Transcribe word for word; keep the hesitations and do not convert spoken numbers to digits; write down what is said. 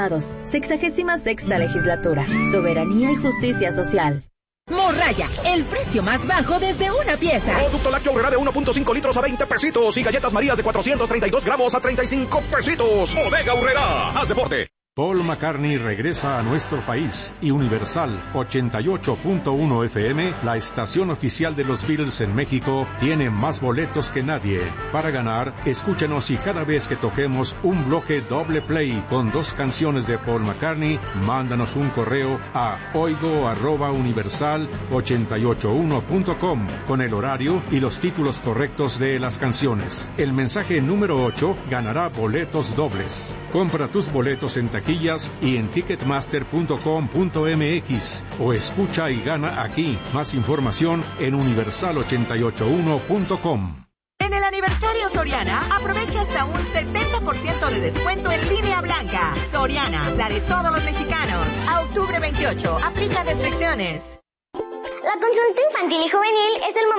Sexagésima sexta legislatura. Soberanía y justicia social. Morraya, el precio más bajo desde una pieza. Producto lácteo Aurrera de uno punto cinco litros a veinte pesitos y galletas Marías de cuatrocientos treinta y dos gramos a treinta y cinco pesitos. Bodega Aurrera, haz deporte. Paul McCartney regresa a nuestro país y Universal ochenta y ocho punto uno F M, la estación oficial de los Beatles en México, tiene más boletos que nadie. Para ganar, escúchenos y cada vez que toquemos un bloque doble play con dos canciones de Paul McCartney, mándanos un correo a oigo arroba universal ochenta y ocho uno punto com con el horario y los títulos correctos de las canciones. El mensaje número ocho ganará boletos dobles. Compra tus boletos en taquillas y en ticketmaster punto com punto m x o escucha y gana aquí. Más información en universal ochenta y ocho uno punto com. En el aniversario Soriana, aprovecha hasta un setenta por ciento de descuento en línea blanca. Soriana, la de todos los mexicanos. A octubre veintiocho, aplica restricciones. La consulta infantil y juvenil es el momento